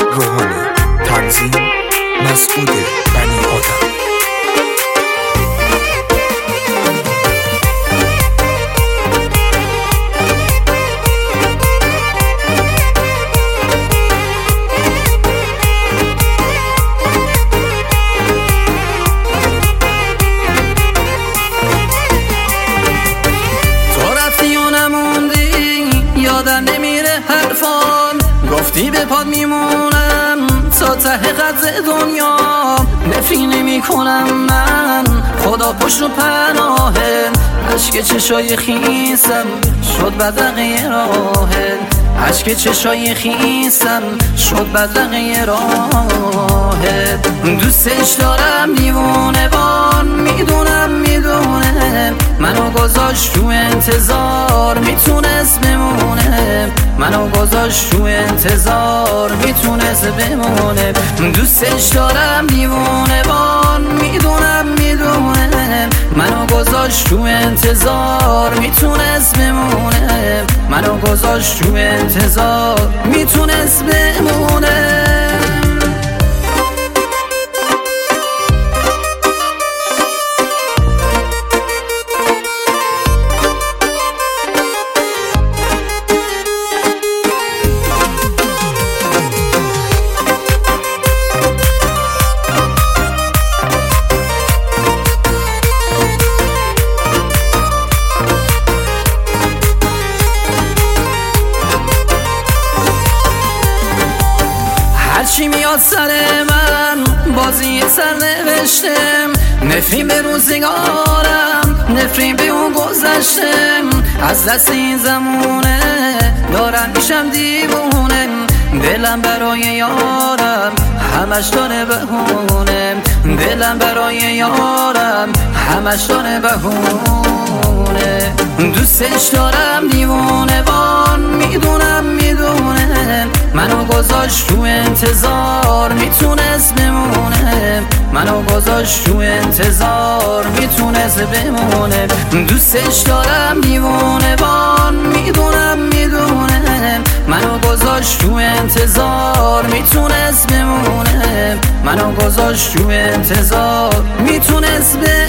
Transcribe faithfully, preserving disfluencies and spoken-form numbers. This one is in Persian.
روحانی. تنظیم مسعود بنی آدم. یادم نمیره حرفان، گفتی به پاد میمونم تا ته قد دنیا. نفری نمی کنم من، خدا پشت و پناهه. عشق چشای خیسم شد بدرقه راهه. عشق چشای خیسم شد بدرقه راهه. دوستش دارم دیوونه وان، میدونم میدونه منو گذاشت تو انتظار، میتونست بمونه. منو گذاشت تو انتظار، میتونست بمونه. دوستش دارم دیوونه وان، میدونم میدونه منو گذاشت تو انتظار، میتونست بمونه. منو گذاشت تو انتظار، میتونست بمونه. هرچی میاد سر من بازی سر نوشتم. نفرین به روزگارم، نفرین به اون گذشتم. از دست این زمونه دارم میشم دیوونه. دلم برای یارم همش داره بهونه. دلم برای یارم همش داره بهونه. دوستش دارم دیوونه وان، میدونم میدونه منو گذاشت تو انتظار، میتونست بمونه. منو گذاشت تو انتظار، میتونست بمونه. دوستش دارم دیوونه وان، میدونم میدونه منو گذاشت تو انتظار، میتونست بمونه. منو گذاشت تو انتظار، میتونست بمونه.